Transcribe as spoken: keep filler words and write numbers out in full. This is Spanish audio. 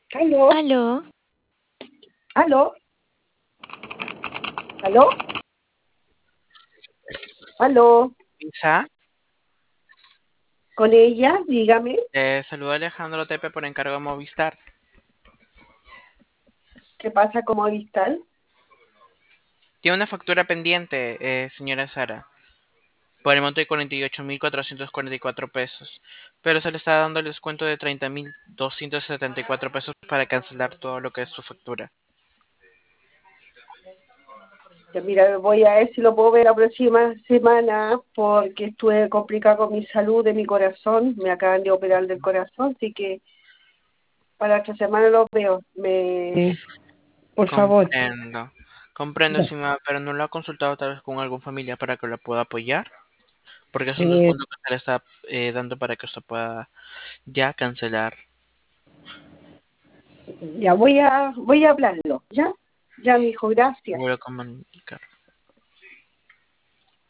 ¿Aló? Aló, ¿Aló? ¿Aló? ¿Aló? Isa, ¿Con ella? Dígame. te saluda Alejandro Tepe por encargo de Movistar. ¿Qué pasa con Movistar? Tiene una factura pendiente, eh, señora Sara, por el monto de cuarenta y ocho mil cuatrocientos cuarenta y cuatro pesos, pero se le está dando el descuento de treinta mil doscientos setenta y cuatro pesos para cancelar todo lo que es su factura. Ya mira, voy a ver si lo puedo ver la próxima semana porque estuve complicado con mi salud de mi corazón. Me acaban de operar del corazón, así que para esta semana lo veo. Me... Por favor. Comprendo, comprendo, Ya. sí, ma, pero no lo ha consultado tal vez con algún familiar para que lo pueda apoyar, porque es un Eh, descuento que se le está eh, dando para que usted pueda ya cancelar. ya voy a voy a hablarlo, ¿ya? Ya, mi hijo, gracias. Voy a comunicar.